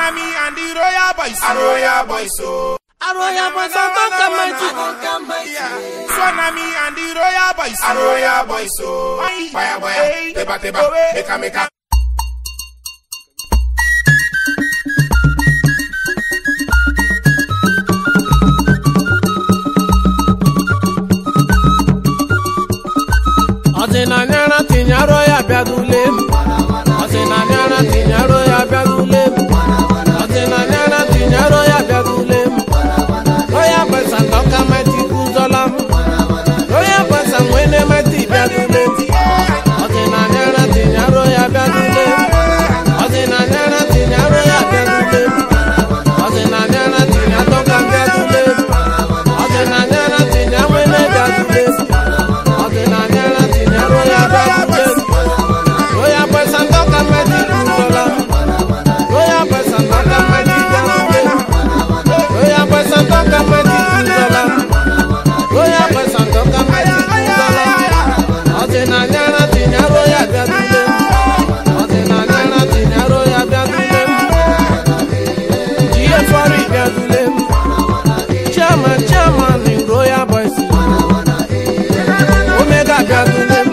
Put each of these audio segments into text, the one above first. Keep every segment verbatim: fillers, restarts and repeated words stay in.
Swanami and the Royal Boys. A Royal Boys, so. A Royal Boys, so don't come mighty. Swanami and the Royal Boys. A Royal Boys, so. Fire, fire, teba, teba, meka, meka. Ozina nyara tinya Royal biadulem. Ozina nyara tinya Royal biadulem. Ozina nyara tinya Royal biadulem. Royal Boys and Doka mighty kuzolam. Royal Boys and wene mighty biadulem. Ozina nyara tinya Royal biadulem. Ozina nyara tinya Royal biadulem. Ozina nyara tinya Doka biadulem. Ozina nyara tinya wene biadulem. Ozina nyara tinya Royal biadulem. Royal Boys and Doka mighty kuzolam. Royal Boys and Doka mighty biadulem. Royal Boys and Doka mighty kuzolam. Royal Boys and Doka mighty kuzolam. Ozina nyara tinya Royal biadulem. Ozina nyara tinya Royal biadulem. G F R biadulem. Chairman, chairman in Royal Boys. Omega biadulem.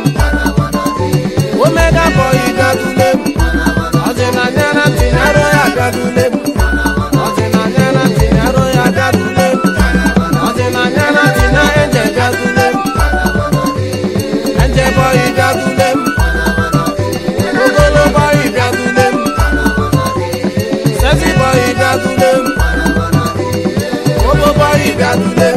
Omega boy biadulem. Ozina nyara tinya Royal biadulem. Ozina nyara tinya Royal biadulem. Ozina nyara tinya Angel biadulem. Angel boy biadulem. Ogolo boy biadulem. Sexy boy biadulem. Obo boy biadulem.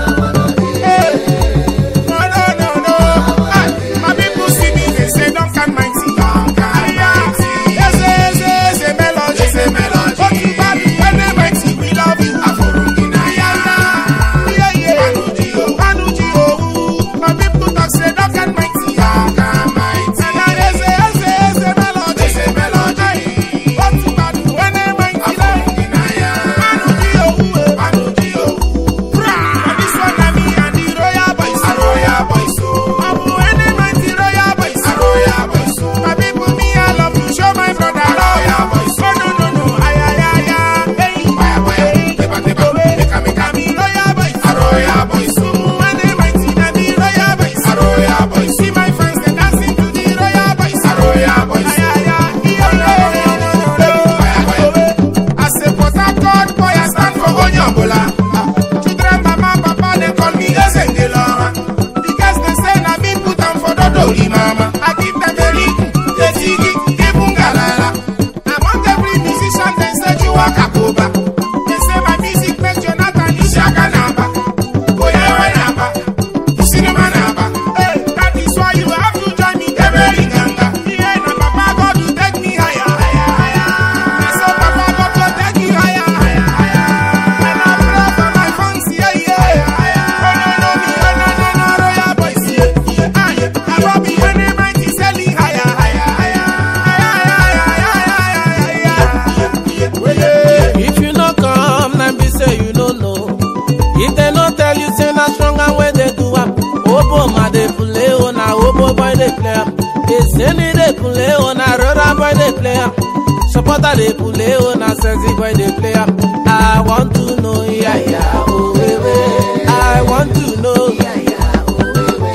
Hey. No, no, no, no. Hey, my people see me, they say don't come mighty. Don't come mighty. Yes, yes, yes, a melody. Yes, a melody. But you bad, when they mighty, we love you. Afurunginaya. Yeah, yeah. Anujio, Anujio. My people talk say don't come mighty. Don't come mighty. And I say, yes, yes, a melody. Yes, a melody. But you bad, when they mighty, Afurunginaya. Anujio, Anujio. And this one, I mean, and the Royal Boys. A Royal Boys, so. Abu, when they mighty Royal Boys. A Royal Boys, so. My people, me, I love to show my brother. Royal Boys, so. No, no, no, ay, ay, ay, ay. Hey, fire, fire, teba, teba, meka, meka. Me, Royal Boys. A Royal Boys, so. When they mighty, na me, Royal Boys. A Royal Boys. See my friends, they dancing to the Royal Boys. A Royal Boys, ay, ay, ay. Yeah, yeah, yeah, yeah, yeah. Fire, fire. I say, Port Harcourt, boy, I stand for Onyangola. Children, mama, papa, they call me Ezengelora. Because they say, na me put them for Dodori, mama. I give them a ring, they dig it, even galala. Among every musician, they say, you are Kakoba. They say, my music makes Jonathan Ishaka Naba. Goyewa Naba. Cinema Naba. Hey, that is why you have to join me, the very ganga. Yeah, na papa, God to take me higher, higher, higher. So papa, God to take you higher, higher, higher. And I pray for my fans, yeah, yeah, yeah. Oh, no, no, me, oh, no, no, no, Royal Boys, yeah, yeah, ah, yeah. I will be when they mighty selling higher, higher, higher. Higher, higher, higher, higher, higher, higher. If you no come, then be say you no know. If they no tell you, say not strong and where they do up. Obo ma they play on a obo boy they play. They say me they play on a rora boy they play. Supporter they play on a sexy boy they play. I want to know, yeah, yeah, oh, baby. I want to know, yeah, yeah, oh, baby.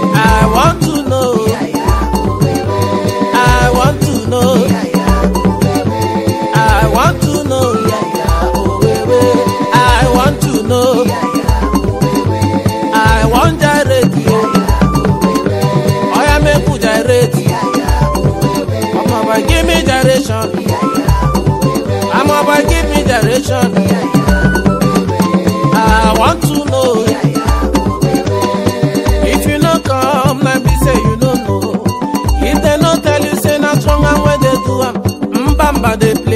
I want to know, yeah, yeah, oh, baby. I want to know, yeah, yeah, oh, baby. I want to know, yeah, yeah, oh, baby. I want to know, yeah, yeah, oh, baby. I want direct you, yeah, yeah, oh, baby. I am a good direct, yeah, yeah, oh, baby. I'm about give me direction, yeah, yeah, oh, baby. I'm about give me direction, yeah, yeah, oh, baby. I want to know, yeah, yeah, oh, baby. If you no come, then be say you don't know. If they no tell you, say not strong and where they do am. Mbamba they play.